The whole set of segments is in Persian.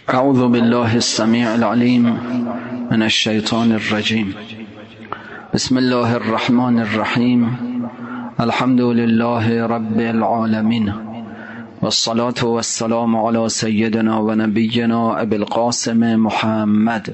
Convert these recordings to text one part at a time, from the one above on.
اعوذ بالله السمیع العلیم من الشیطان الرجیم. بسم الله الرحمن الرحیم. الحمد لله رب العالمین والصلاة والسلام علی سیدنا و نبینا ابی القاسم محمد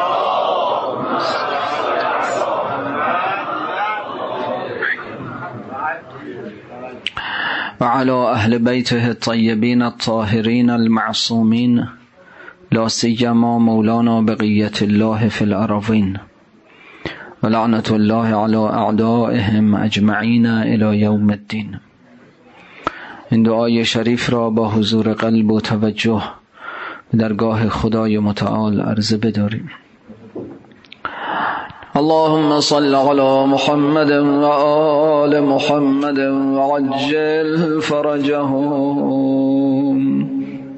و علی اهل بیته الطیبین الطاهرین المعصومین لا سیما مولانا بقیت الله فی الارضین و لعنت الله علی اعدائهم اجمعین الی یوم الدین. این دعای شریف را با حضور قلب و توجه به درگاه خدای متعال عرضه بداریم. اللهم صل على محمد و آل محمد و عجل فرجهم.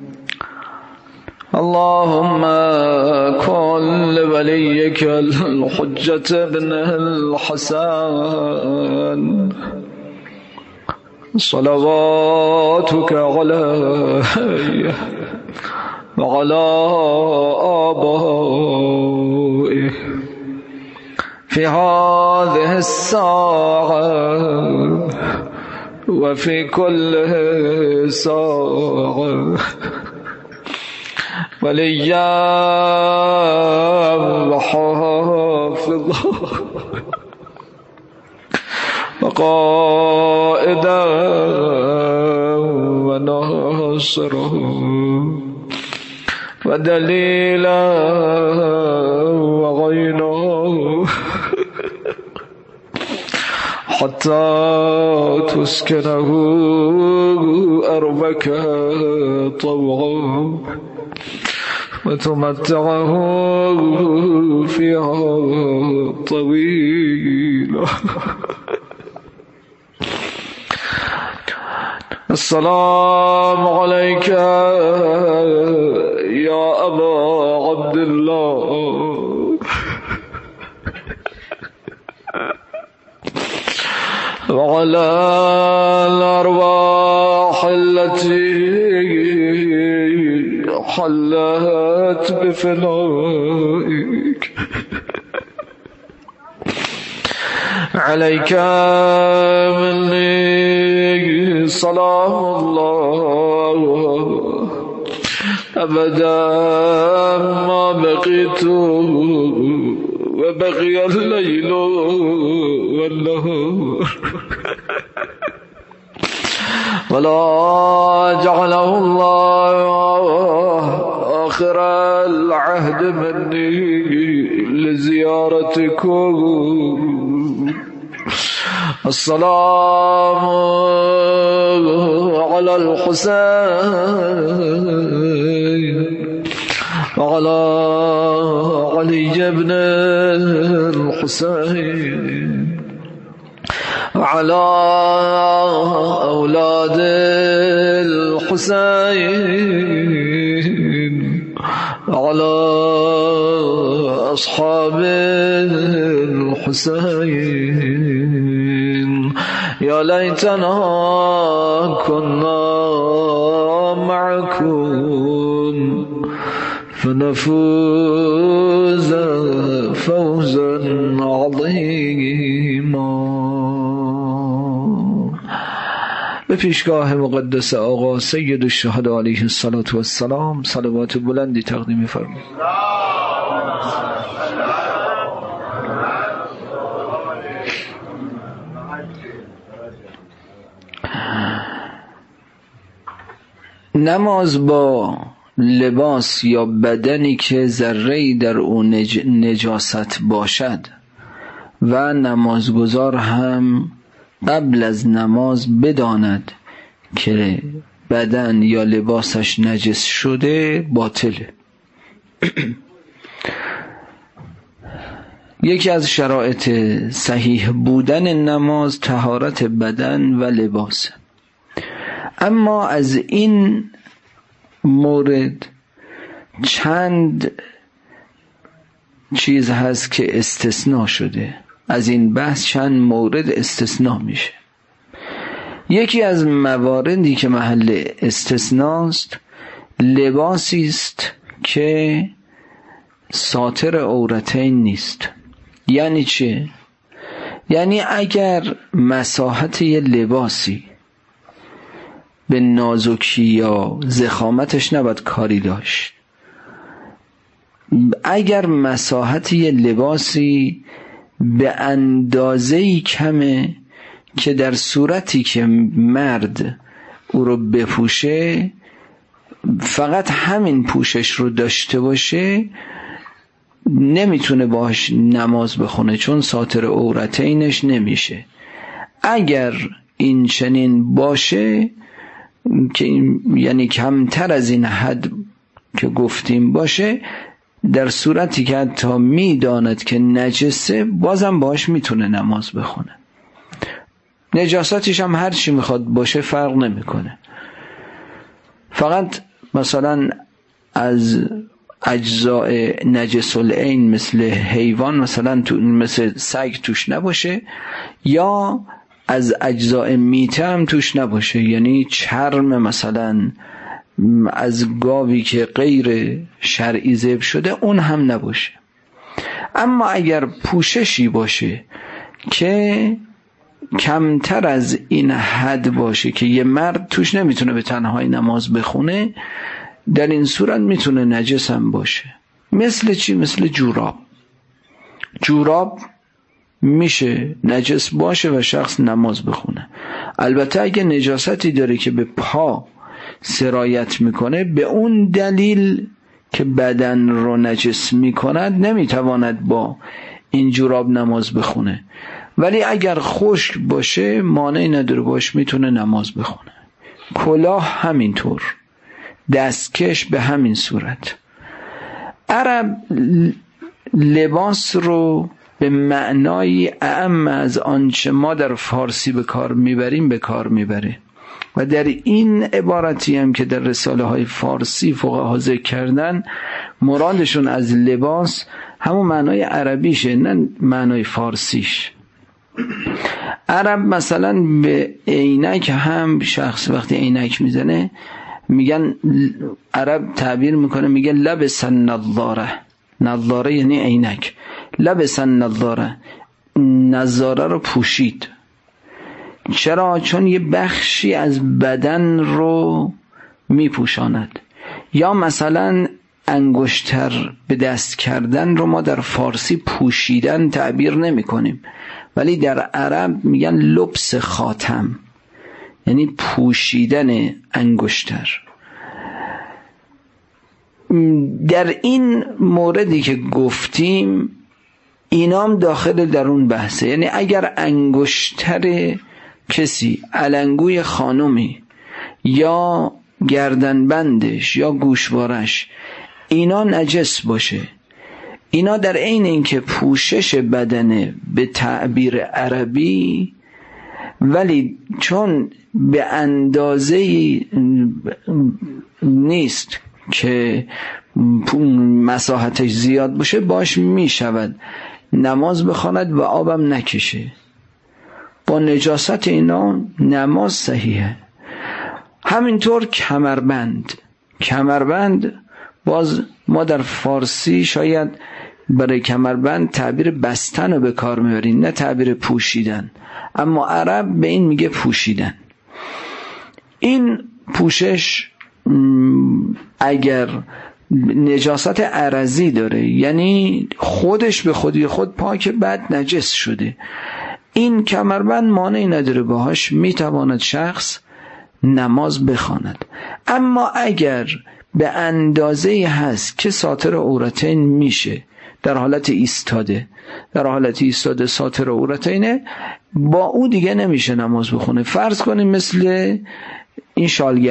اللهم كن لوليك الحجة بن الحسن صلواتك عليه وعلى آبائه في هذه الساعة وفي كل ساعة وليا وحافظا وقائدا وناصرا ودليلا وغينا حتى تسكنه أرضك طوعا وتمتعه فيها طويلا. السلام عليك يا أبا عبد الله وعلى الأرواح التي حلت بفنائك. عليك مني سلام الله أبدا ما بقيت وبقي الليل والنهار ولا جعله الله آخر العهد مني لزيارتكم. السلام على الحسين وعلى علي بن الحسين وعلى أولاد الحسين وعلى أصحاب الحسين. يا ليتنا كنا معكم فنفوز فوزا عظيما. به پیشگاه مقدس آقا سید الشهدا علیه السلام صلوات بلندی تقدیم فرمایید. نماز با لباس یا بدنی که ذره‌ای در او نجاست باشد و نمازگزار هم قبل از نماز بداند که بدن یا لباسش نجس شده باطله. یکی از شرایط صحیح بودن نماز طهارت بدن و لباس. اما از این مورد چند چیز هست که استثناء شده. از این بحث چند مورد استثناء میشه. یکی از مواردی که محل استثناست لباسی است که ساتر عورتین نیست. یعنی چه؟ یعنی اگر مساحت یه لباسی به نازکی یا ضخامتش نباید کاری داشت، اگر مساحت یه لباسی به اندازه‌ای کمه که در صورتی که مرد او رو بپوشه فقط همین پوشش رو داشته باشه، نمیتونه باش نماز بخونه چون ساتر عورتینش نمیشه. اگر این چنین باشه که یعنی کمتر از این حد که گفتیم باشه، در صورتی که حتی میداند که نجسه بازم باش میتونه نماز بخونه. نجاستش هم هر چی میخواد باشه فرق نمیکنه، فقط مثلا از اجزاء نجس العین مثل حیوان مثلا مثل سگ توش نباشه، یا از اجزاء میته هم توش نباشه، یعنی چرم مثلا از گاوی که غیر شرعی ذبح شده اون هم نباشه. اما اگر پوششی باشه که کمتر از این حد باشه که یه مرد توش نمیتونه به تنهایی نماز بخونه، در این صورت میتونه نجس هم باشه. مثل چی؟ مثل جوراب. جوراب میشه نجس باشه و شخص نماز بخونه. البته اگه نجاستی داره که به پا سرایت میکنه، به اون دلیل که بدن رو نجس میکند نمیتواند با این جوراب نماز بخونه، ولی اگر خشک باشه مانعی نداره باش میتونه نماز بخونه. کلاه همینطور، دستکش به همین صورت. عرب لباس رو به معنای اعم از آنچه ما در فارسی به کار میبریم به کار میبره و در این عبارتی هم که در رساله های فارسی فقها ذکر کردن، مرادشون از لباس همون معنای عربیشه نه معنای فارسیش. عرب مثلا به عینک هم شخص وقتی عینک میزنه میگن، عرب تعبیر میکنه میگه لبس النظاره. نظاره یعنی عینک. لبس النظاره، نظاره رو پوشید. چرا؟ چون یه بخشی از بدن رو میپوشاند. یا مثلا انگشتر به دست کردن رو ما در فارسی پوشیدن تعبیر نمی کنیم، ولی در عرب میگن لبس خاتم، یعنی پوشیدن انگشتر. در این موردی که گفتیم اینام داخل در اون بحثه. یعنی اگر انگشتر کسی، علنگوی خانومی یا گردنبندش یا گوشوارش اینا نجس باشه، اینا در عین اینکه پوشش بدنه به تعبیر عربی، ولی چون به اندازه نیست که مساحتش زیاد باشه، باش می شود نماز بخواند و آبم نکشه. با نجاست اینا نماز صحیحه. همینطور کمربند باز ما در فارسی شاید برای کمربند تعبیر بستن رو به کار میبریم نه تعبیر پوشیدن، اما عرب به این میگه پوشیدن. این پوشش اگر نجاست عرضی داره، یعنی خودش به خودی خود پاک بعد نجس شده، این کمربند مانعی نداره باهاش میتواند شخص نماز بخواند. اما اگر به اندازه‌ای هست که ساتر عورتین میشه، در حالت ایستاده ساتر عورتینه، با او دیگه نمیشه نماز بخونه. فرض کنیم مثل این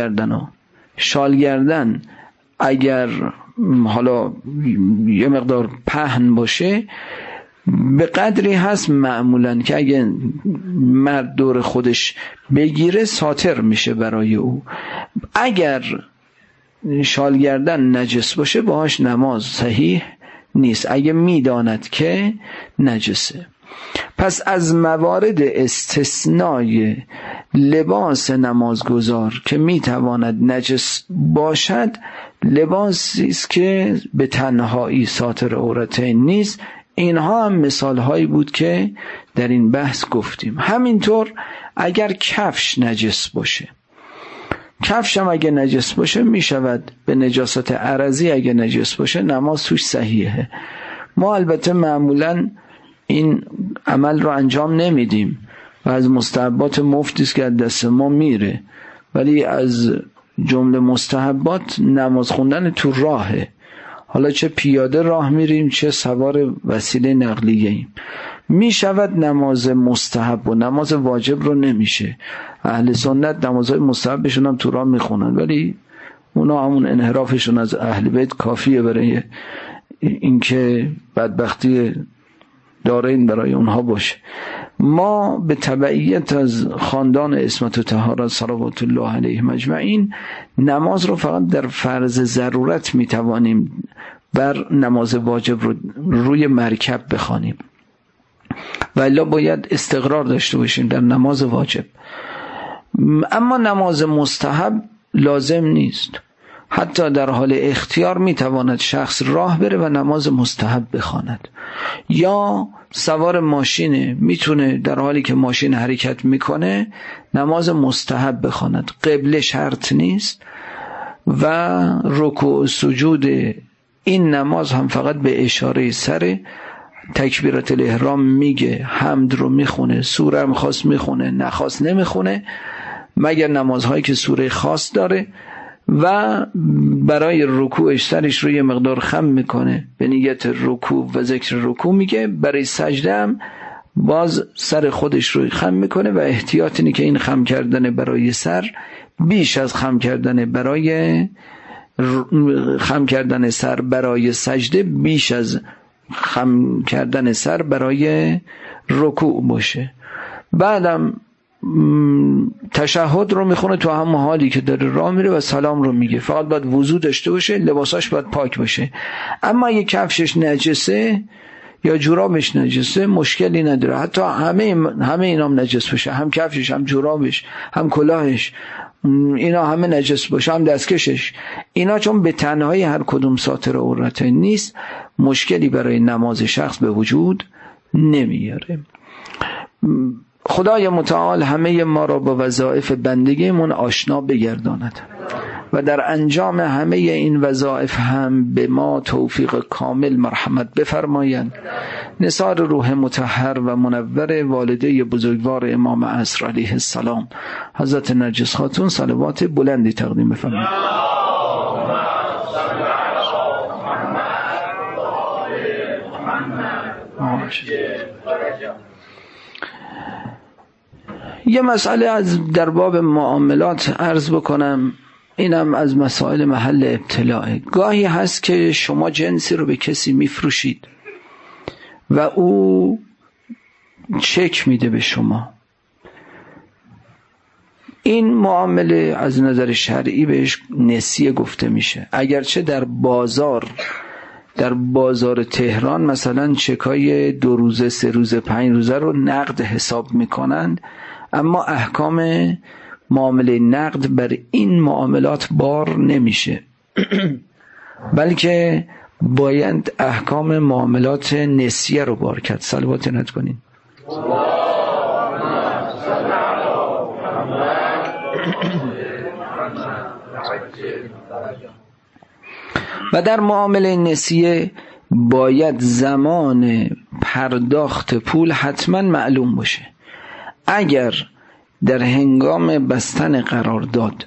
شالگردن اگر حالا یه مقدار پهن باشه، به قدری هست معمولاً که اگه مرد دور خودش بگیره ساتر میشه برای او. اگر شالگردن نجس باشه باهاش نماز صحیح نیست اگه میداند که نجسه. پس از موارد استثنای لباس نمازگزار که میتواند نجس باشد، لباسی است که به تنهایی ساتر عورتین نیست. اینها هم مثال هایی بود که در این بحث گفتیم. همینطور اگر کفش نجس باشه، کفش هم اگه نجس باشه می شود به نجاست عرضی، اگه نجس باشه نماز توش صحیحه. ما البته معمولا این عمل رو انجام نمیدیم و از مستحبات مفتی است که از دست ما میره، ولی از جمله مستحبات نماز خوندن تو راهه. حالا چه پیاده راه میریم چه سوار وسیله نقلیه ایم، می شود نماز مستحب و نماز واجب رو نمیشه. اهل سنت نمازهای مستحبشون هم تو راه میخونن، ولی اونا همون انحرافشون از اهل بیت کافیه برای اینکه بدبختی دارین برای اونها باشه. ما به تبعیت از خاندان عصمت و طهارت صلوات الله علیهم اجمعین نماز رو فقط در فرض ضرورت میتوانیم بر نماز واجب رو روی مرکب بخوانیم، و الا باید استقرار داشته باشیم در نماز واجب. اما نماز مستحب لازم نیست، حتی در حال اختیار میتواند شخص راه بره و نماز مستحب بخواند، یا سوار ماشینه میتونه در حالی که ماشین حرکت میکنه نماز مستحب بخواند. قبله شرط نیست و رکوع و سجود این نماز هم فقط به اشاره سر. تکبیرات الاحرام میگه، حمد رو میخونه، سوره هم خاص میخونه، نخواست نمیخونه مگر نمازهایی که سوره خاص داره، و برای رکوعش سرش رو یه مقدار خم میکنه به نیت رکوع و ذکر رکوع میگه. برای سجده هم باز سر خودش رو خم میکنه و احتیاط اینه که این خم کردن برای سر بیش از خم کردن سر برای سجده بیش از خم کردن سر برای رکوع باشه. بعدم تشهد رو میخونه تو همون حالی که داره راه میره و سلام رو میگه. فقط باید وضو داشته باشه، لباساش باید پاک باشه. اما اگه کفشش نجسه یا جورابش نجسه مشکلی نداره، حتی همه اینام نجس باشه، هم کفشش هم جورابش هم کلاهش، اینا همه نجس باشه، هم دستکشش، اینا چون به تنهایی هر کدوم ساتر عورته نیست مشکلی برای نماز شخص به وجود نمیاره. خدای متعال همه ما را با وظایف بندگیمون آشنا بگرداند و در انجام همه این وظایف هم به ما توفیق کامل مرحمت بفرمایند. نثار روح مطهر و منور والده بزرگوار امام عصر علیه السلام حضرت نرگس خاتون صلوات بلندی تقدیم بفرمایید. یه مسئله از در باب معاملات عرض بکنم، اینم از مسائل محل ابتلاء. گاهی هست که شما جنسی رو به کسی میفروشید و او چک میده به شما. این معامله از نظر شرعی بهش نسیه گفته میشه، اگرچه در بازار تهران مثلا چکای 2 روزه 3 روزه 5 روزه رو نقد حساب میکنند، اما احکام معامله نقد بر این معاملات بار نمیشه بلکه باید احکام معاملات نسیه رو بار کرد. صلوات نت کنین. و در معامله نسیه باید زمان پرداخت پول حتما معلوم باشه. اگر در هنگام بستن قرارداد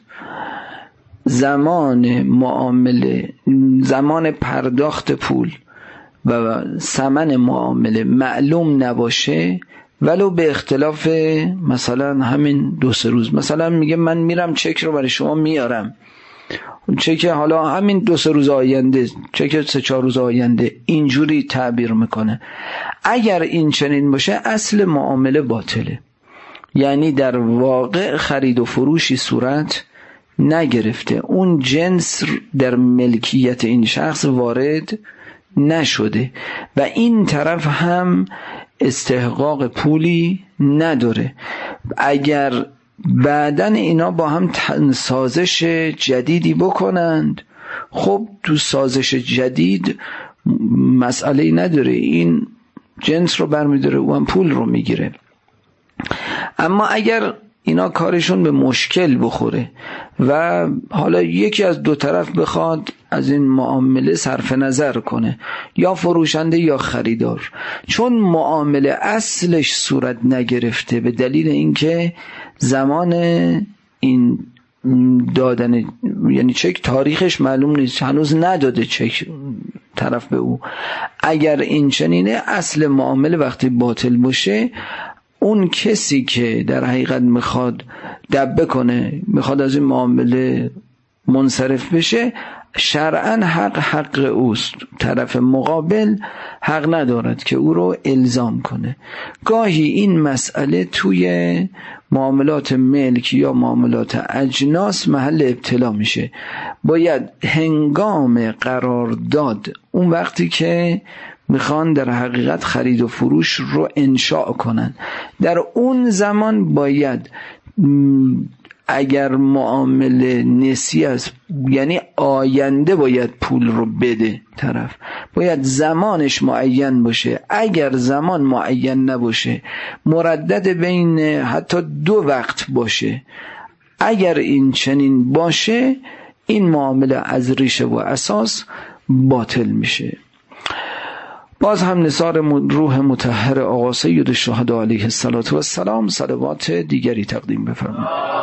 زمان معامله، زمان پرداخت پول و ثمن معامله معلوم نباشه، ولو به اختلاف مثلا همین 2-3 روز، مثلا میگه من میرم چک رو برای شما میارم، چک حالا همین 2-3 روز آینده، چک 3-4 روز آینده، اینجوری تعبیر میکنه. اگر این چنین باشه اصل معامله باطله، یعنی در واقع خرید و فروشی صورت نگرفته، اون جنس در ملکیت این شخص وارد نشده و این طرف هم استحقاق پولی نداره. اگر بعدن اینا با هم سازش جدیدی بکنند، خب تو سازش جدید مسئله نداره، این جنس رو برمیداره و هم پول رو میگیره. اما اگر اینا کارشون به مشکل بخوره و حالا یکی از دو طرف بخواد از این معامله صرف نظر کنه، یا فروشنده یا خریدار، چون معامله اصلش صورت نگرفته به دلیل اینکه زمان این دادن یعنی چک تاریخش معلوم نیست، هنوز نداده چک طرف به او، اگر این چنینه اصل معامله وقتی باطل باشه، اون کسی که در حقیقت میخواد دبه کنه، میخواد از این معامله منصرف بشه، شرعاً حق اوست، طرف مقابل حق ندارد که او رو الزام کنه. گاهی این مسئله توی معاملات ملک یا معاملات اجناس محل ابتلا میشه. باید هنگام قرارداد، اون وقتی که میخوان در حقیقت خرید و فروش رو انشاء کنن، در اون زمان باید اگر معامله نسی است، یعنی آینده باید پول رو بده طرف، باید زمانش معین باشه. اگر زمان معین نباشه، مردد بین حتی 2 وقت باشه، اگر این چنین باشه، این معامله از ریشه و اساس باطل میشه. باز هم نثار روح مطهر آقا سید الشهدا علیه السلام صلوات دیگری تقدیم بفرمایید.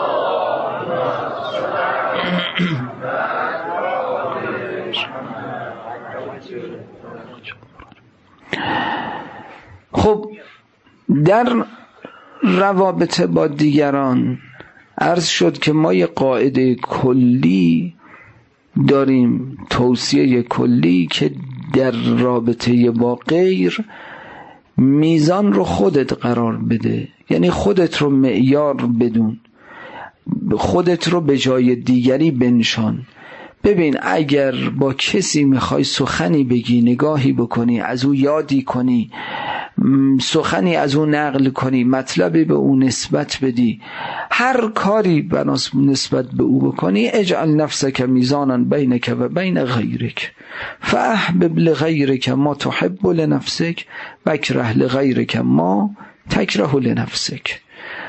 خب در روابط با دیگران عرض شد که ما یه قاعده کلی داریم، توصیه کلی، که در رابطه با غیر میزان رو خودت قرار بده، یعنی خودت رو معیار بدون، خودت رو به جای دیگری بنشان. ببین اگر با کسی میخوای سخنی بگی، نگاهی بکنی، از او یادی کنی، سخنی از او نقل کنی، مطلبی به او نسبت بدی، هر کاری نسبت به او بکنی، اجعل نفسک میزانا بینک و بین غیرک فاحبب لغیرک ما تحب لنفسک و اکره لغیرک ما تکره لنفسک.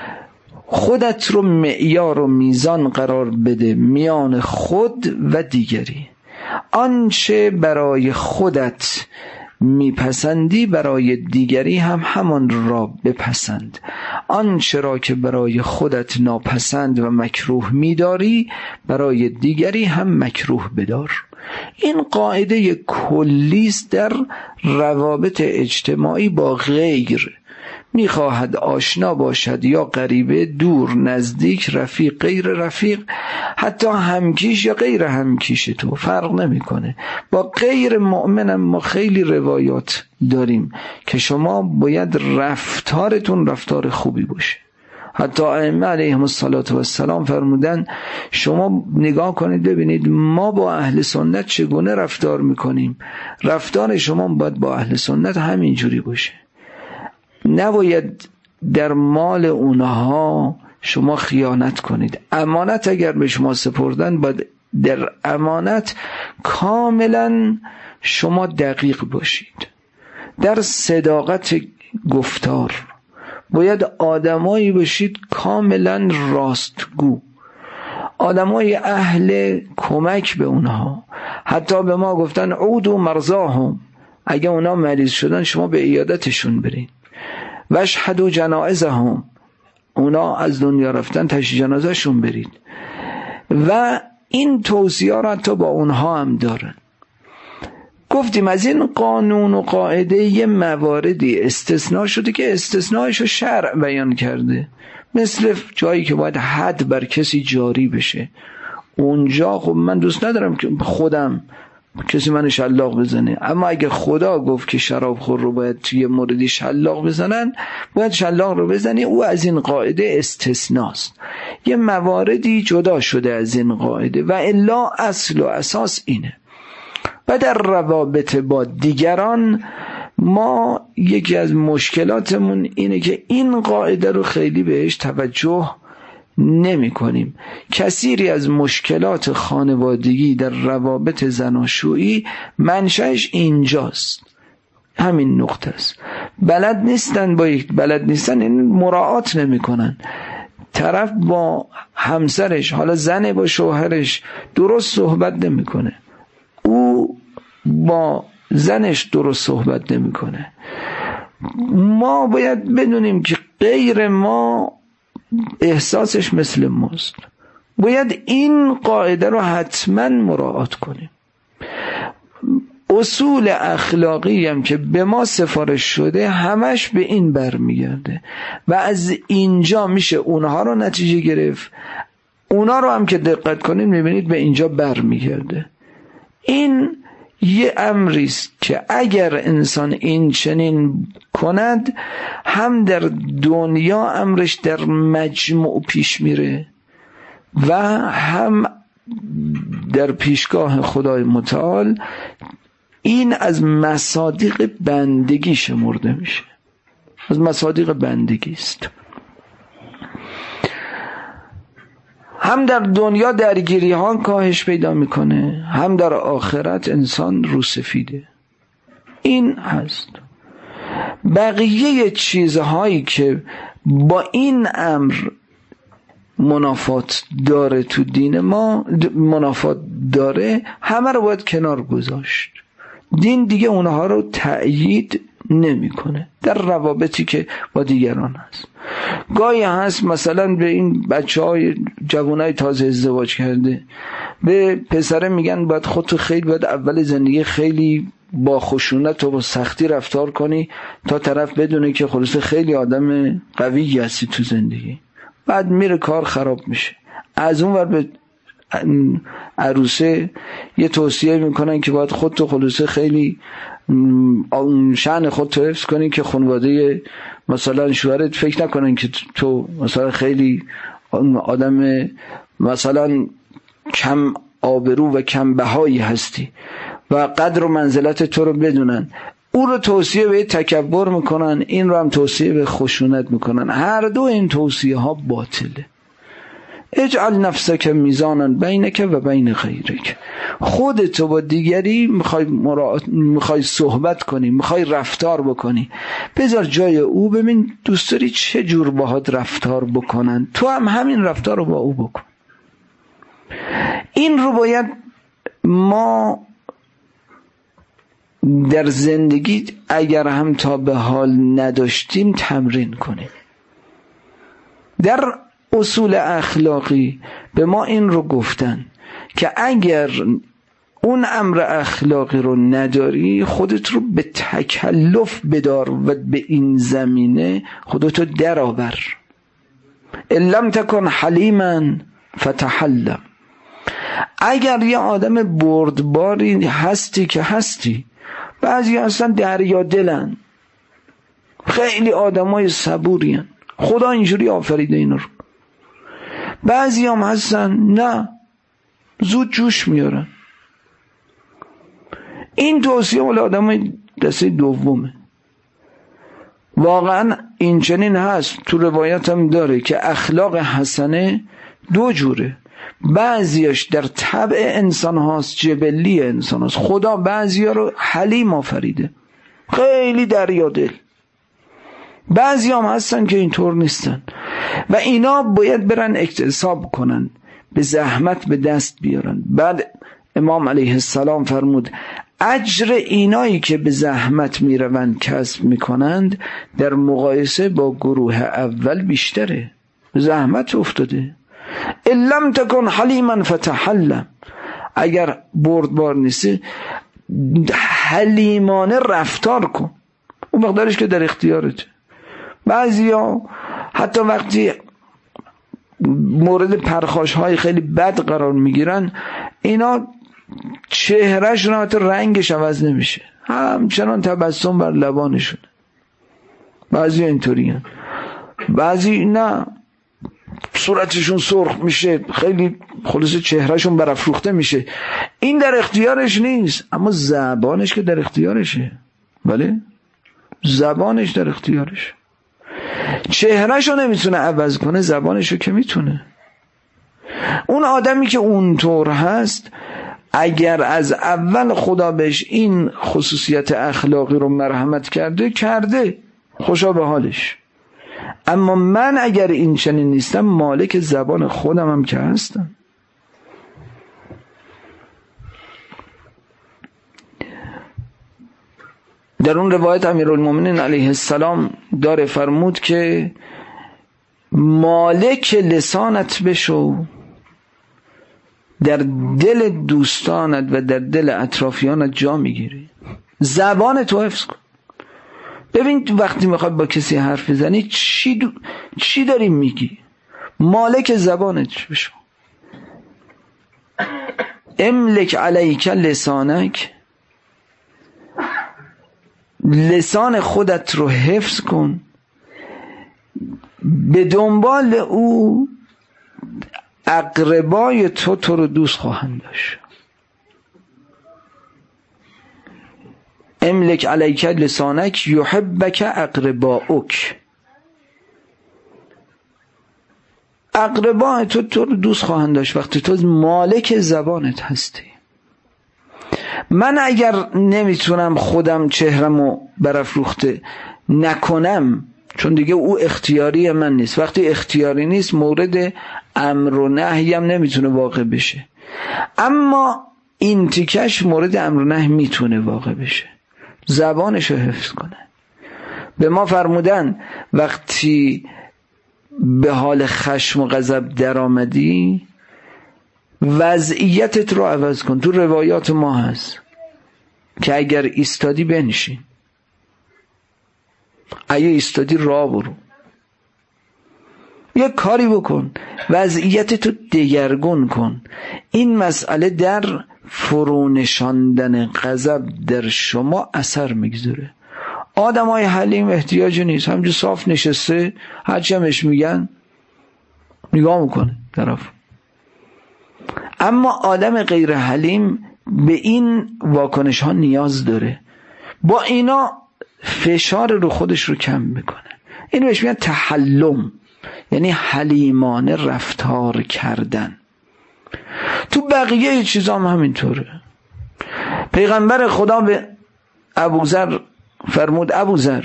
خودت رو معیار و میزان قرار بده میان خود و دیگری. آنچه برای خودت میپسندی برای دیگری هم همان را بپسند، آنچه را که برای خودت ناپسند و مکروه میداری برای دیگری هم مکروه بدار. این قاعده کلی است در روابط اجتماعی با غیر. میخواهد آشنا باشد یا غریبه، دور نزدیک، رفیق غیر رفیق، حتی همکیش یا غیر همکیش تو فرق نمیکنه. با غیر مؤمنم ما خیلی روایات داریم که شما باید رفتارتون رفتار خوبی باشه. حتی ائمه علیهم السلام فرمودن شما نگاه کنید ببینید ما با اهل سنت چگونه رفتار میکنیم، رفتار شما باید با اهل سنت همین جوری باشه. نباید در مال اونها شما خیانت کنید. امانت اگر به شما سپردن باید در امانت کاملا شما دقیق باشید. در صداقت گفتار باید آدمایی باشید کاملا راستگو، آدمای اهل کمک به اونها. حتی به ما گفتن عودوا مرضاهم، اگه اونا مریض شدن شما به عیادتشون برید. واشهدوا جنائزهم، اونا از دنیا رفتن تشییع جنازهشون برید. و این توصیه را حتی با اونها هم دارن. گفتیم از این قانون و قاعده یه مواردی استثناء شده که استثناءشو شرع بیان کرده، مثل جایی که باید حد بر کسی جاری بشه. اونجا خب من دوست ندارم که خودم کسی من شلاق بزنه، اما اگه خدا گفت که شراب خور رو باید توی موردی شلاق بزنن، باید شلاق رو بزنی. او از این قاعده استثناست، یه مواردی جدا شده از این قاعده و الا اصل و اساس اینه. و در روابط با دیگران ما یکی از مشکلاتمون اینه که این قاعده رو خیلی بهش توجه نمی کنیم. کثیری از مشکلات خانوادگی در روابط زناشویی منشأش اینجاست، همین نقطه است. بلد نیستن این مراعات نمی کنن. طرف با همسرش، حالا زن با شوهرش درست صحبت نمی کنه، او با زنش درست صحبت نمی کنه. ما باید بدونیم که غیر ما احساسش مثل ماست. باید این قاعده رو حتما مراعات کنیم. اصول اخلاقی هم که به ما سفارش شده همش به این برمیگرده و از اینجا میشه اونها رو نتیجه گرفت. اونا رو هم که دقت کنید میبینید به اینجا برمیگرده. این یه امریست که اگر انسان این چنین کند، هم در دنیا امرش در مجموع پیش میره و هم در پیشگاه خدای متعال این از مصادیق بندگی شمرده میشه، از مصادیق بندگی است. هم در دنیا درگیری ها کاهش پیدا میکنه، هم در آخرت انسان روسفیده. این هست. بقیه چیزهایی که با این امر منافات داره تو دین ما، منافات داره، همه رو باید کنار گذاشت. دین دیگه اونها رو تأیید نمیکنه در روابطی که با دیگران هست. گاهی هست مثلا به این بچه‌های جوانای تازه ازدواج کرده به پسره میگن باید خودتو باید اول زندگی خیلی با خشونت و با سختی رفتار کنی تا طرف بدونه که خلاص خیلی آدم قوی هستی تو زندگی. بعد میره کار خراب میشه. از اون ور به عروسه یه توصیه میکنن که باید خودتو خلاص خیلی شأن خودتو حفظ کنی که خانواده مثلا شوهرت فکر نکنن که تو مثلا خیلی آدم مثلا کم آبرو و کم بهایی هستی و قدر و منزلت تو رو بدونن. او رو توصیه به تکبر میکنن، این رو هم توصیه به خشونت میکنن. هر دو این توصیه ها باطله. اجعل نفسک میزانا بینک و بین غیرک. خودتو با دیگری میخوای صحبت کنی، میخوای رفتار بکنی، بذار جای او، ببین دوست داری چه جور باهات رفتار بکنن، تو هم همین رفتار رو با او بکن. این رو باید ما در زندگی اگر هم تا به حال نداشتیم تمرین کنیم. در اصول اخلاقی به ما این رو گفتن که اگر اون امر اخلاقی رو نداری خودت رو به تکلف بدار و به این زمینه خودت رو درآور. ان لم تکن حلیما فتحلم. اگر یه آدم بردباری هستی که هستی، بعضی هستن دریا دلن، خیلی آدمای صبورین، خدا اینجوری آفریده این رو. بعضی هم هستن نه، زود جوش میارن. این توصیه مال آدمای دسته دومه. واقعا این چنین هست، تو روایت هم داره که اخلاق حسنه دو جوره. بعضیش در طبع انسان هاست، جبلی انسان هاست. خدا بعضی ها رو حلیم آفریده، خیلی دریا دل. بعضی هم هستن که اینطور نیستن و اینا باید برن اکتساب کنن، به زحمت به دست بیارن. بعد امام علیه السلام فرمود اجر اینایی که به زحمت میروند کسب میکنند در مقایسه با گروه اول بیشتره. زحمت افتاده. ان لم تکن حلیما فتحلم. اگر بردبار نیستی حلیمانه رفتار کن، اون مقدارش که در اختیارته. بعضیا حتی وقتی مورد پرخاش های خیلی بد قرار میگیرن، اینا چهرهشون حتی رنگش عوض نمیشه، همچنان تبسم بر لبانشون. بعضی اینطوری هن. بعضی نه، صورتشون سرخ میشه، خیلی خلاص چهرهشون برافروخته میشه. این در اختیارش نیست، اما زبانش که در اختیارشه. بله زبانش در اختیارش. چهرهشو نمیتونه عوض کنه، زبانشو که میتونه. اون آدمی که اونطور هست اگر از اول خدا بهش این خصوصیت اخلاقی رو مرحمت کرده خوشا به حالش. اما من اگر این چنین نیستم مالک زبان خودم هم که هستم. در اون روایت امیرالمومنین علیه السلام داره فرمود که مالک لسانت بشو، در دل دوستانت و در دل اطرافیانت جا میگیری. زبان تو حفظ کن. ببین وقتی میخوای با کسی حرف بزنی چی داری میگی؟ مالک زبانت بشو. املک علیک لسانک، لسان خودت رو حفظ کن، به دنبال او اقربای تو رو دوست خواهند داشت. املک علیک لسانک یحبک اقرباؤک، اقربای تو رو دوست خواهند داشت وقتی تو مالک زبانت هستی. من اگر نمیتونم خودم چهرمو برافروخته نکنم، چون دیگه او اختیاری من نیست، وقتی اختیاری نیست مورد امر و نهی هم نمیتونه واقع بشه، اما این تیکش مورد امر و نهی میتونه واقع بشه. زبانشو حفظ کنه. به ما فرمودن وقتی به حال خشم و غضب در آمدی وضعیتت رو عوض کن. تو روایات ما هست که اگر ایستادی بنشین، اگه ایستادی راه برو، یک کاری بکن، وضعیتتو دگرگون کن. این مسئله در فرونشاندن غضب در شما اثر میگذاره. آدمای حلیم احتیاجی نیست، همجور صاف نشسته هرچی همش میگن نگاه میکنه طرف. اما آدم غیر حلیم به این واکنش ها نیاز داره، با اینا فشار رو خودش رو کم میکنه. این بهش میگن تحلم، یعنی حلیمانه رفتار کردن. تو بقیه چیزا هم همینطوره. پیغمبر خدا به ابوذر فرمود ابوذر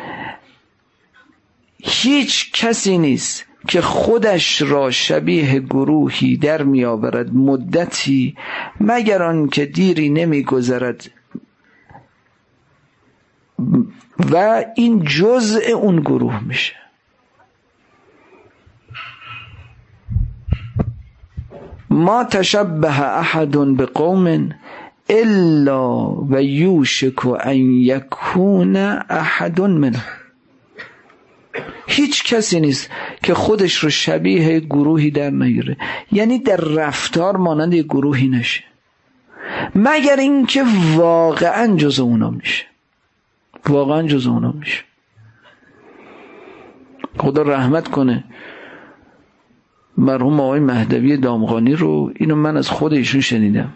هیچ کسی نیست که خودش را شبیه گروهی در می آورد مدتی مگر آن که دیری نمی گذرد و این جزء اون گروه میشه. ما تشبه احد بقوم الا و یوشک ان یکون احد منه. هیچ کسی نیست که خودش رو شبیه گروهی در نگیره، یعنی در رفتار مانند یک گروهی نشه، مگر اینکه واقعا جز اونا میشه. واقعا جز اونا میشه. خدا رحمت کنه مرحوم آقای مهدوی دامغانی رو. اینو من از خود ایشون شنیدم.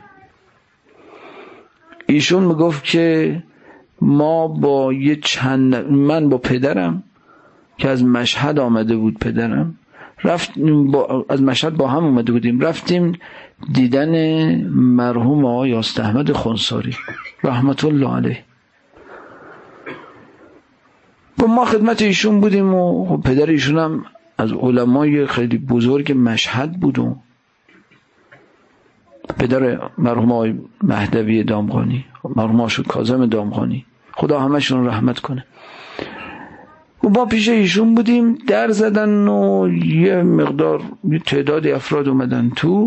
ایشون میگفت که ما با من با پدرم که از مشهد آمده بود، پدرم از مشهد با هم اومده بودیم، رفتیم دیدن مرحوم آقای آست احمد خنثاری رحمت الله علیه. ما خدمت ایشون بودیم و پدر ایشون هم از علمای خیلی بزرگ مشهد بود و پدر مرحوم آقای مهدوی دامغانی، مرحوم آقای کاظم دامغانی، خدا همشون رحمت کنه. و با پیش ایشون بودیم، در زدن و یه مقدار تعدادی افراد اومدن تو.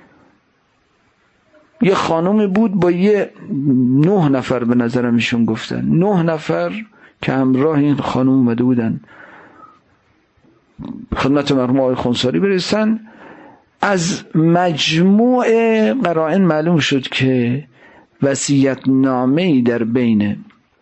یه خانومی بود با 9 نفر به نظرم ایشون گفتن، 9 نفر که همراه این خانم اومده بودن خدمت مرحوم آقای خنثاری برسن. از مجموع قرائن معلوم شد که وصیت‌نامه‌ای در بینه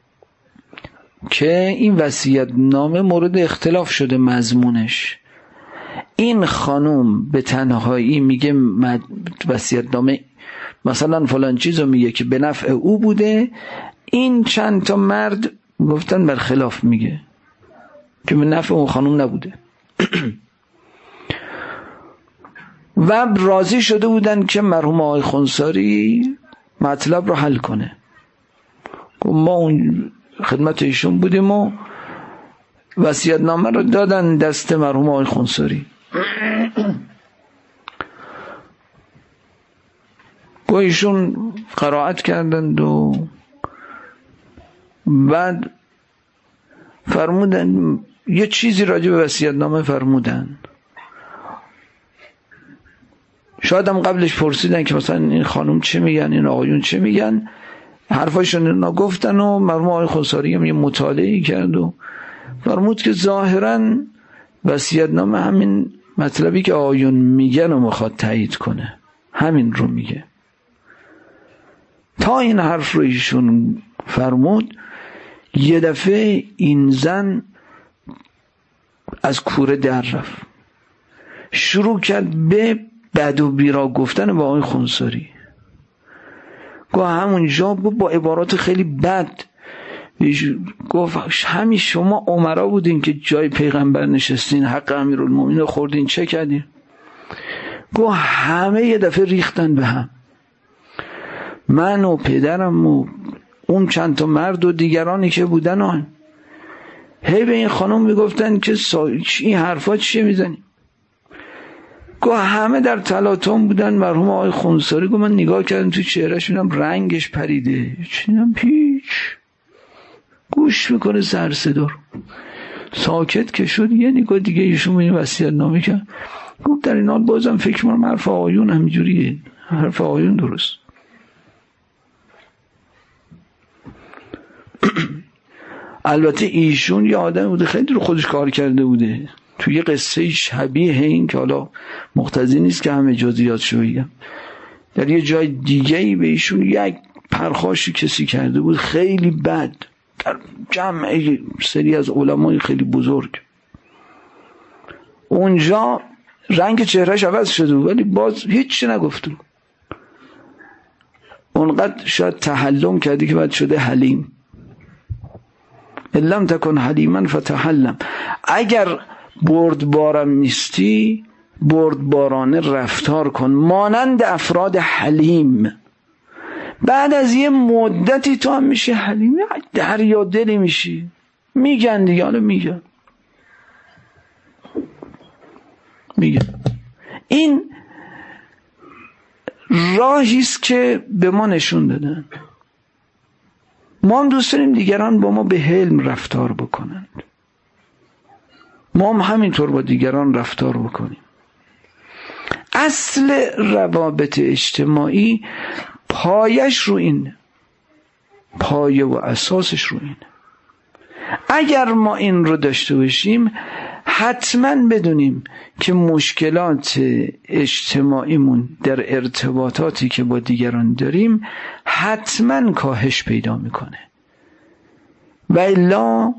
که این وصیت‌نامه مورد اختلاف شده مضمونش. این خانم به تنهایی میگه وصیت‌نامه مثلا فلان چیزو میگه که به نفع او بوده، این چند تا مرد گفتن برخلاف میگه که به نفع اون خانم نبوده. و راضی شده بودن که مرحوم آقای خونساری مطلب رو حل کنه. ما اون خدمت ایشون بودیم و وصیت‌نامه رو دادن دست مرحوم آقای خونساری. ایشون قرائت کردند و بعد فرمودن یه چیزی راجع به وصیت‌نامه فرمودن. شاید هم قبلش پرسیدن که مثلا این خانم چه میگن، این آقایون چه میگن، حرفاشون اینا گفتن و مرحوم آقای خونساری هم یه مطالعه‌ای کرد و فرمود که ظاهراً وصیت‌نامه همین مطلبی که آقایون میگن و میخواد تایید کنه، همین رو میگه. تا این حرف رو ایشون فرمود یه دفعه این زن از کوره در رفت، شروع کرد به بد و بیرا گفتن با آقای خونساری. گفت همونجا با عبارات خیلی بد گفت همین شما عمرا بودین که جای پیغمبر نشستین، حق امیرالمومنین خوردین، چه کردین؟ گفت همه یه دفعه ریختن به هم، من و پدرم و اون چند تا مرد و دیگرانی که بودن هی به این خانم میگفتن که این حرفا چیه میزنی؟ گفت همه در تلاطم بودن. مرحوم آقای خونساری گفت من نگاه کردم تو چهرهش ببینم رنگش پریده، چیدم پیچ، گوش میکنه سر صدا رو. ساکت که شد یه نگاه دیگه ایشون به این وصیت‌نامه کرد. گفت در این حال بازم فکر کنم حرف آقایون همینجوریه، حرف آقایون درست. البته ایشون یه آدم بوده خیلی رو خودش کار کرده بوده. توی یه قصه شبیه این که حالا مقتضی نیست که همه جزئیاتشو بگم، در یه جای دیگه‌ای به ایشون یک پرخاشی کسی کرده بود خیلی بد در جمع سری از علمای خیلی بزرگ. اونجا رنگ چهرهش عوض شده ولی باز هیچ نگفت. اونقدر شاید تحلم کردی که بعد شده حلیم. لم تکن حلیما فتحلم. اگر بردبارم نیستی بردبارانه رفتار کن، مانند افراد حلیم. بعد از یه مدتی تو هم میشه حلیم، دریا دلی میشی. میگن دیگه، حالا میگن این راهیست که به ما نشون دادن. ما هم دوست داریم دیگران با ما به حلم رفتار بکنند، ما هم همینطور با دیگران رفتار بکنیم. اصل روابط اجتماعی پایش رو اینه، پایه و اساسش رو اینه. اگر ما این رو داشته باشیم حتما بدونیم که مشکلات اجتماعیمون در ارتباطاتی که با دیگران داریم حتما کاهش پیدا میکنه و الا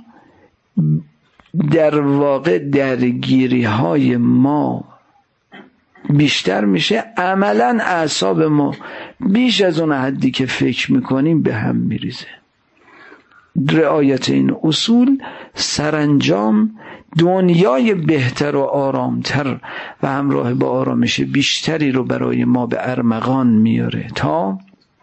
در واقع درگیری های ما بیشتر میشه. عملا اعصاب ما بیش از اون حدی که فکر میکنیم به هم میریزه. رعایت این اصول سرانجام دنیای بهتر و آرامتر و همراه با آرامش بیشتری رو برای ما به ارمغان میاره تا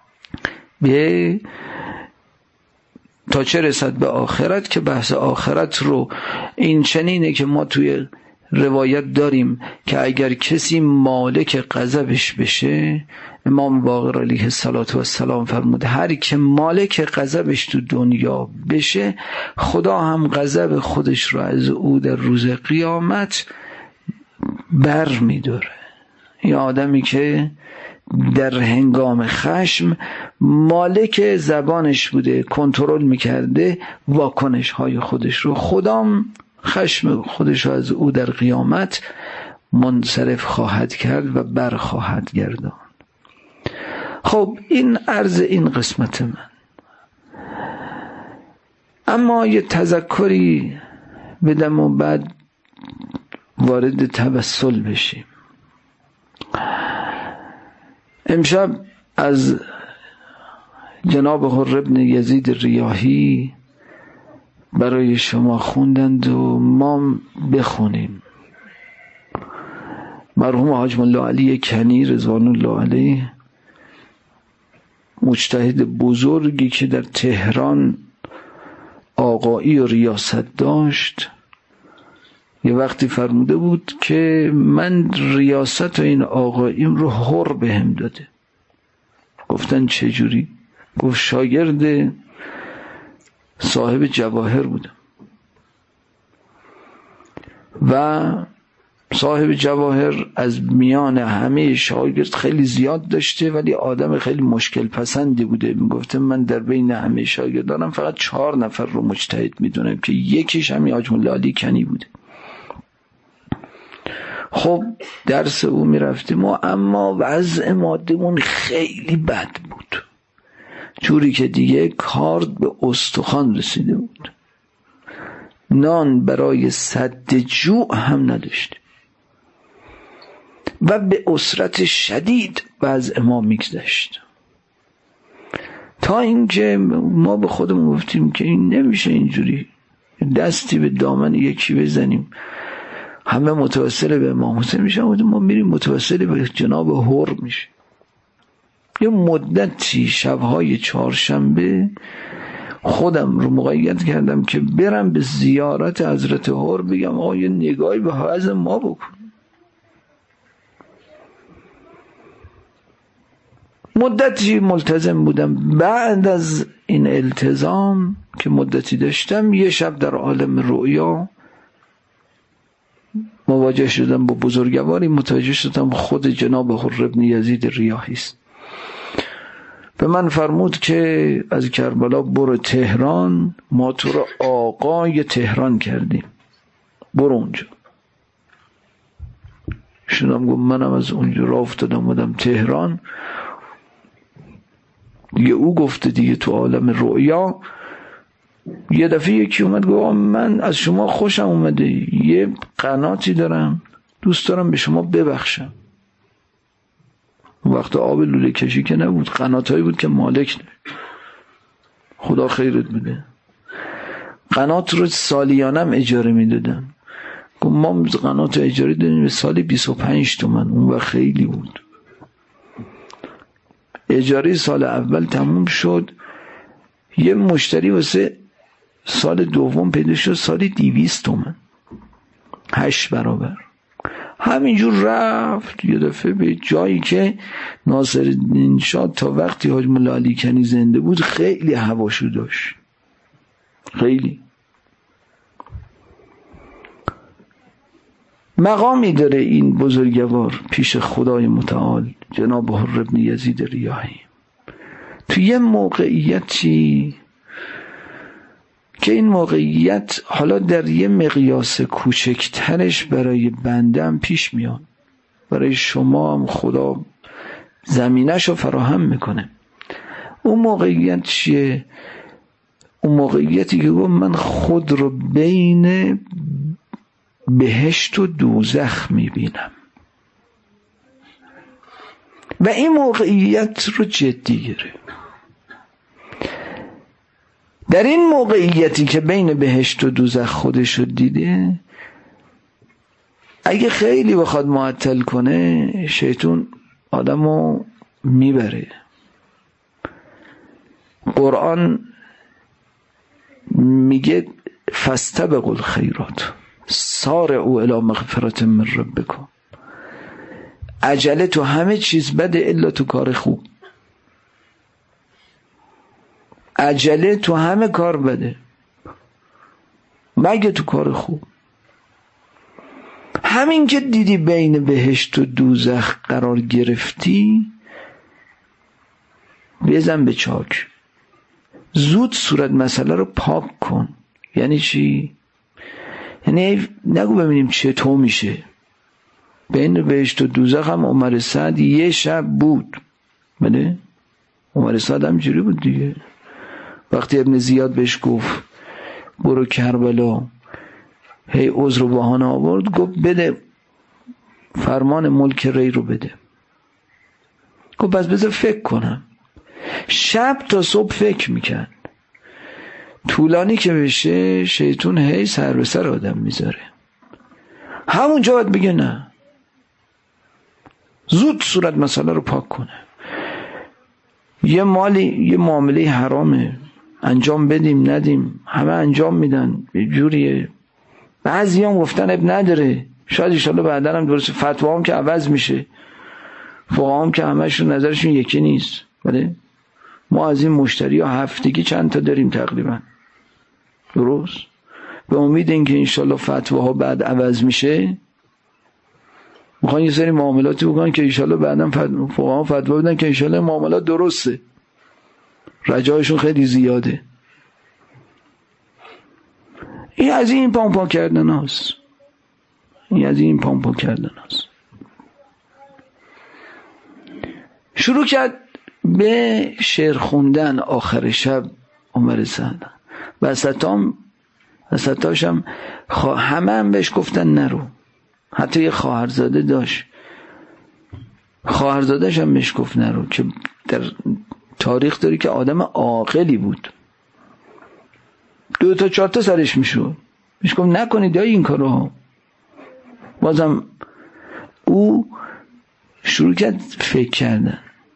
چه رسد به آخرت، که بحث آخرت رو این چنینه که ما توی روایت داریم که اگر کسی مالک غضبش بشه، امام باقر علیه السلام فرموده هر که مالک غضبش تو دنیا بشه خدا هم غضب خودش رو از او در روز قیامت بر می‌داره. این آدمی که در هنگام خشم مالک زبانش بوده، کنترل میکرده واکنش های خودش رو، خدام خشم خودش رو از او در قیامت منصرف خواهد کرد و بر خواهد گردان. خب این عرض این قسمت من. اما یه تذکری بدم و بعد وارد توسل بشیم. امشب از جناب حر ابن یزید ریاحی برای شما خوندند و ما بخونیم. مرحوم حاج ملا علی کنی رضوان الله علیه، مجتهد بزرگی که در تهران آقایی و ریاست داشت، یه وقتی فرموده بود که من ریاست و این آقاییم رو حر بهم داده. گفتن چجوری؟ گفت شاگرد صاحب جواهر بودم و صاحب جواهر از میان همه شاگرد خیلی زیاد داشته، ولی آدم خیلی مشکل پسندی بوده. میگفته من در بین همه شاگردانم فقط 4 نفر رو مجتهد میدونم که یکیش همین حاج ملا علی کنی بوده. خب درس او میرفتیم و اما وضع مادیمون خیلی بد بود، جوری که دیگه کار به استخوان رسیده بود. نان برای سد جوع هم نداشتیم و به اسرت شدید وضع ما میگذشت، تا اینکه ما به خودمون گفتیم که این نمیشه اینجوری دستی به دامن یکی بزنیم همه متوسل به امام حسین میشن و ما میریم متوسل به جناب حر میشه. یه مدتی شبهای چهارشنبه خودم رو مقید کردم که برم به زیارت حضرت حر بگم آقا یه نگاهی به حوض ما بکن. مدتی ملتزم بودم. بعد از این التزام که مدتی داشتم، یه شب در عالم رؤیا مواجه شدم با بزرگواری، متوجه شدم خود جناب حر ابن یزید ریاحی است. به من فرمود که از کربلا برو تهران، ما تو رو آقای تهران کردیم، برو اونجا. شدم گفت منم از اونجا راه افتادم بودم تهران. دیگه او گفته دیگه تو عالم رؤیا. یه دفعه یکی اومد گفت من از شما خوشم اومده، یه قناتی دارم دوست دارم به شما ببخشم. وقت آب لوله کشی که نبود، قناتایی بود که مالک نه. خدا خیرت بده. قنات رو سالیانم اجاره میدادم. گفت ما قنات اجاره دادیم به سالی 25 تومن. اون وقت خیلی بود. اجاره سال اول تموم شد، یه مشتری واسه سال دوم پیدا شد، سالی 200 تومن، 8 برابر. همینجور رفت یه دفعه به جایی که ناصرالدین شاه تا وقتی حاج ملا علی کنی زنده بود خیلی هواشو داشت، خیلی مقامی داره این بزرگوار پیش خدای متعال جناب حر ابن یزید ریاحی. تو یه موقعیتی که این موقعیت حالا در یه مقیاس کوچکترش برای بنده هم پیش میاد، برای شما هم خدا زمینش رو فراهم میکنه. اون موقعیت چیه؟ اون موقعیتی که گفت من خود رو بین بهشت و دوزخ میبینم و این موقعیت رو جدی گرفت. در این موقعیتی که بین بهشت و دوزخ خودش رو دیده، اگه خیلی بخواد معطل کنه شیطان آدمو میبره. قرآن میگه فاستبقوا الخیرات سارعوا الی مغفرة من ربکم. عجله تو همه چیز بده الا تو کار خوب. عجله تو همه کار بده مگه تو کار خوب. همین که دیدی بین بهشت و دوزخ قرار گرفتی، بزن به چاک، زود صورت مسئله رو پاک کن. یعنی چی؟ یعنی نگو ببینیم چطور میشه. بین بهشت و دوزخ هم عمر سعد یه شب بود. بله عمر سعد هم جوری بود دیگه. وقتی ابن زیاد بهش گفت برو کربلا، هی عذر و بهانه آورد، گفت بده فرمان ملک ری رو بده. گفت بس بذار فکر کنم. شب تا صبح فکر میکرد طولانی که بشه شیطان هی سر به سر آدم میذاره. همونجا باید بگه نه، زود صورت مسئله رو پاک کنه. یه معامله حرامه، انجام بدیم ندیم همه انجام میدن، یه جوریه. بعضی هم گفتن اب نداره، شاید ایشالله بعدا هم درست. فتوا هم که عوض میشه، فقها هم که همشون نظرشون یکی نیست. ولی ما از این مشتری ها هفتگی چند تا داریم تقریبا، درست؟ به امید اینکه انشالله فتواها بعد عوض میشه، میخوان یه سری معاملاتی بکنن که انشالله بعدا فقها فتوا بدن که انشالله معاملات درسته. رجایشون خیلی زیاده. این از این پامپا کردن هاست. شروع کرد به شعر خوندن آخر شب عمر سعد. وسطاش هم همه هم بهش گفتن نرو. حتی یه خواهرزاده داشت، خواهرزاده‌ش هم بهش گفت نرو، که در تاریخ داری که آدم عاقلی بود. 2 تا 4 تا سرش میشد، بهش گفت نکنید یا این کارو. بازم او شروع کرد فکر کردن.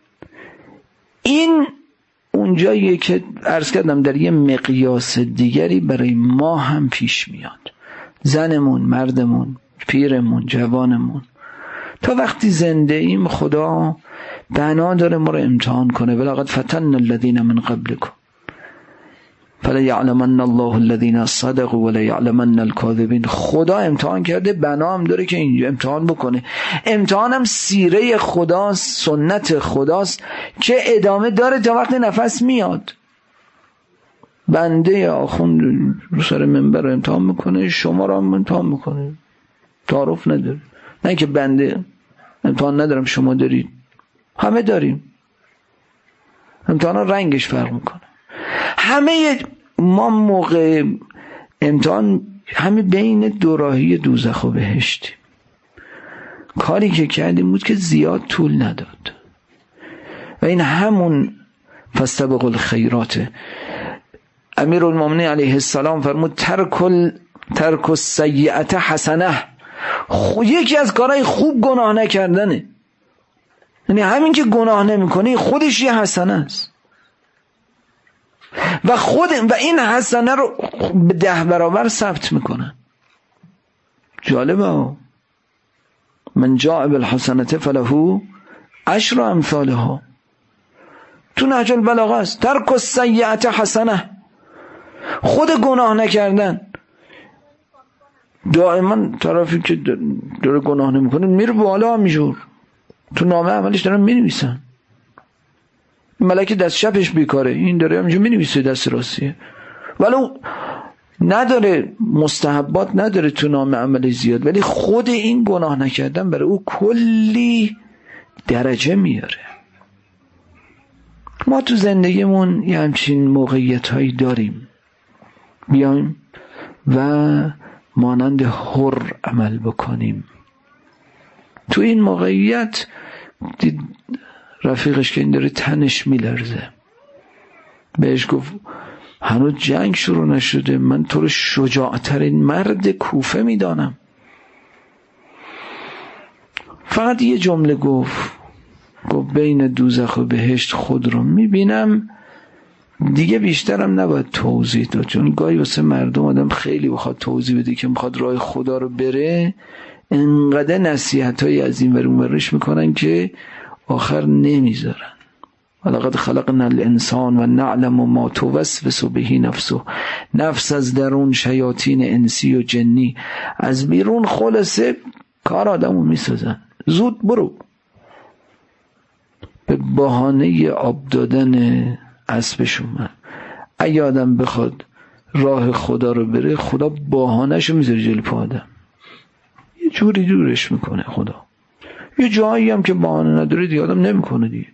این اونجاییه که عرض کردم در یه مقیاس دیگری برای ما هم پیش میاد. زنمون، مردمون، پیرمون، جوانمون، تا وقتی زنده ایم خدا بنا داره ما رو امتحان کنه. ولقد فتن الذین من قبلکم فلیعلمن الله الذین صدقوا ولیعلمن الکاذبین. خدا امتحان کرده، بنا هم داره که اینجا امتحان بکنه. امتحان هم سیره خداست، سنت خداست که ادامه داره تا وقت نفس میاد. بنده آخوند رو سر منبر رو امتحان میکنه، شما رو هم امتحان میکنه، تعارف نداره. نه که بنده امتحان ندارم شما دارید، همه داریم. امتحان رنگش فرق میکنه. همه ما موقع امتحان همه بین دوراهی دوزخ و بهشتیم. کاری که کردیم بود که زیاد طول نداد و این همون فاستبقوا الخیرات. امیرالمومنین علیه السلام فرمود ترک السیئة حسنه. یکی از کارهای خوب گناه نکردنه. یعنی همین که گناه نمی‌کنی خودش یه حسنه است و این حسنه رو به 10 برابر ثبت میکنن. جالبه. من جاء بالحسنة فله 10 امثالها. تو نهج البلاغه است. ترک السیئة حسنه. خود گناه نکردن. دائما طرفی که داره گناه نمیکنه میره بالا همینجور، تو نامه عملش دارن مینویسن. ملک دست چپش بیکاره، این داره همینجور مینویسه دست راستیه، ولو نداره مستحبات نداره تو نامه عملش زیاد، ولی خود این گناه نکردن برای او کلی درجه میاره. ما تو زندگیمون یه همچین موقعیت هایی داریم، بیایم و مانند حر عمل بکنیم. تو این موقعیت دید رفیقش که این داره تنش میلرزه، بهش گفت هنوز جنگ شروع نشده، من تو رو شجاعترین مرد کوفه میدانم. فقط یه جمله گفت بین دوزخ و بهشت خود رو میبینم، دیگه بیشترم نباید توضیح داد، چون گاهی واسه مردم آدم خیلی بخواد توضیح بده که میخواد راه خدا رو بره، انقدر نصیحتایی از این ور اون ورش میکنن که آخر نمیذارن. ولقد خلقنا الانسان و نعلم ما توسوس به نفسه. نفس از درون شیاطین انسی و جنی، از بیرون خلاصه کار آدمو میسازن. زود برو. به بهانه آب دادن اسبش اومد. اگه آدم بخواد راه خدا رو بره، خدا بهانه‌شو میذاره جلوی پا آدم، یه جوری دورش میکنه خدا. یه جایی هم که بهانه نداره دیگه آدم نمیکنه دیگه.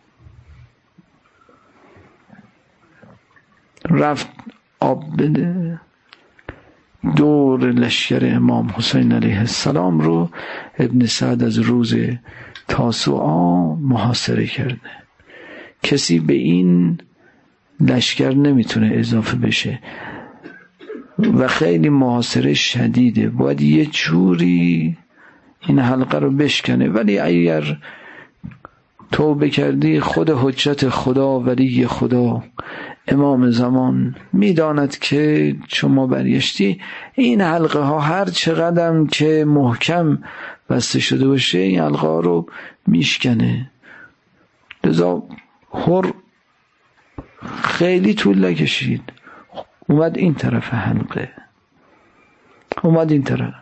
رفت آب بده. دور لشکر امام حسین علیه السلام رو ابن سعد از روز تاسوعا محاصره کرده. کسی به این لشکر نمیتونه اضافه بشه و خیلی محاصره شدیده، باید یه جوری این حلقه رو بشکنه. ولی اگر توبه کردی، خود حجت خدا، ولی خدا، امام زمان میداند که شما برگشتی، این حلقه ها هر چقدر که محکم بسته شده باشه این حلقه ها رو میشکنه. لذا هر خیلی طول نکشید، اومد این طرف حلقه، اومد این طرف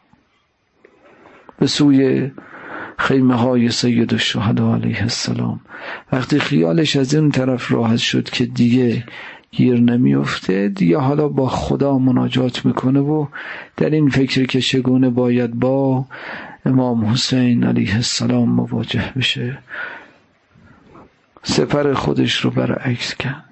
به سوی خیمه های سید الشهدا علیه السلام. وقتی خیالش از این طرف راحت شد که دیگه گیر نمیفته، دیگه حالا با خدا مناجات میکنه و در این فکر که چگونه باید با امام حسین علیه السلام مواجه بشه. سپر خودش رو برعکس کرد،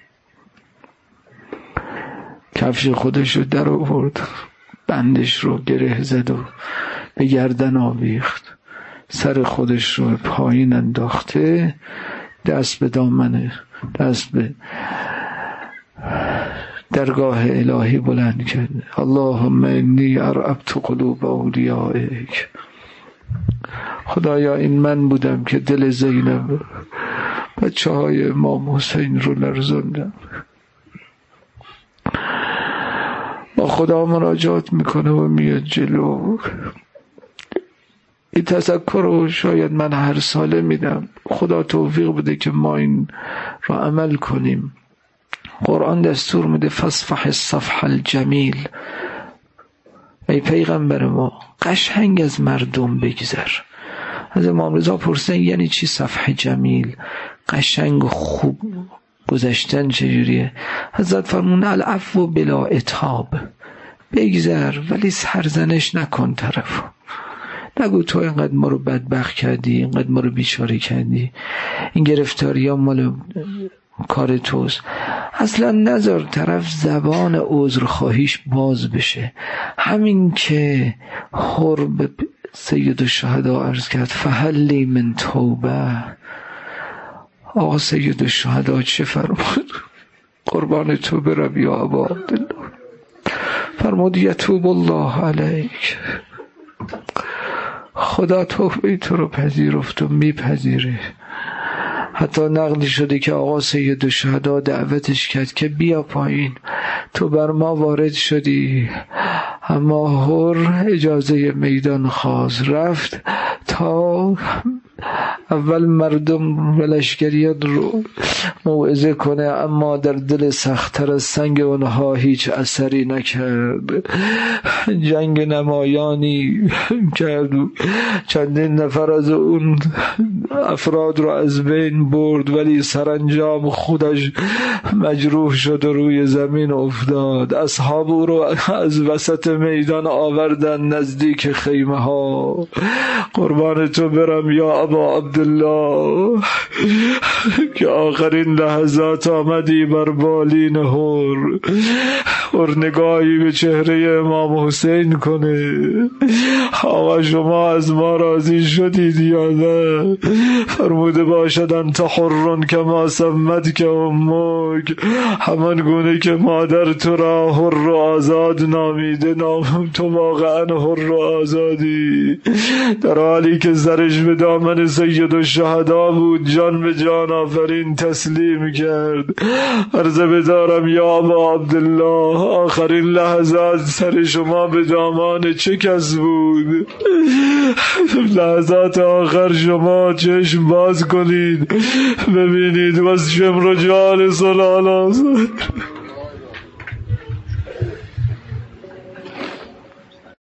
کفش خودش رو در آورد، بندش رو گره زد و به گردن آویخت، سر خودش رو پایین انداخته، دست به دامنه، دست به درگاه الهی بلند کرده. اللهم انی ارعبت قلوب اولیائک. خدایا این من بودم که دل زینب بچه های امام حسین رو لرزاندم. با خدا مناجات میکنه و میاد جلو. این تذکر رو شاید من هر ساله میدم، خدا توفیق بده که ما این را عمل کنیم. قرآن دستور میده فاصفح الصفح الجمیل، ای پیغمبر ما قشنگ از مردم بگذر. از امام رضا پرسیدن یعنی چی صفح جمیل، قشنگ و خوب گذشتن چجوریه؟ حضرت فرمون العفو بلا عتاب، بگذر ولی سرزنش نکن طرفو، نگو تو اینقدر ما رو بدبخت کردی، اینقدر ما رو بیچاره کردی، این گرفتاری ها مال کار توست. اصلا نذار طرف زبان عذرخواهیش باز بشه. همین که حرب سید الشهدا عرض کرد فهلی من توبه، آقا سید الشهدا چه فرمود؟ قربان تو برم یا ابا عبدالله، فرمود یتوب الله علیک، خدا توبه تو رو پذیرفت و میپذیره. حتی نقلی شده که آقا سید الشهدا دعوتش کرد که بیا پایین، تو بر ما وارد شدی، اما هر اجازه میدان خواست، رفت تا اول مردم و لشکریان رو موعظه کنه، اما در دل سخت‌تر از سنگ اونها هیچ اثری نکرد. جنگ نمایانی کرد، چندین نفر از اون افراد رو از بین برد، ولی سرانجام خودش مجروح شد و روی زمین افتاد. اصحاب او رو از وسط میدان آوردن نزدیک خیمه ها. قربان تو برم یا ابا عبدالله که آخرین لحظات آمدی بر بالین هر نگاهی به چهره امام حسین کنه. آقا شما از ما راضی شدید یا نه؟ فرموده باشد انت حرون کما سمت که امک، همان گونه که مادر تو را حر و آزاد نامیده، تو واقعا حر و آزادی. در حالی که سرش به دامن سید الشهدا بود جان به جان آفرین تسلیم کرد. عرضه بدارم یا ابا عبدالله آخرین لحظات سر شما به دامان چه کس بود؟ لحظات آخر شما چشم باز کنید ببینید و شمر و جال سلالات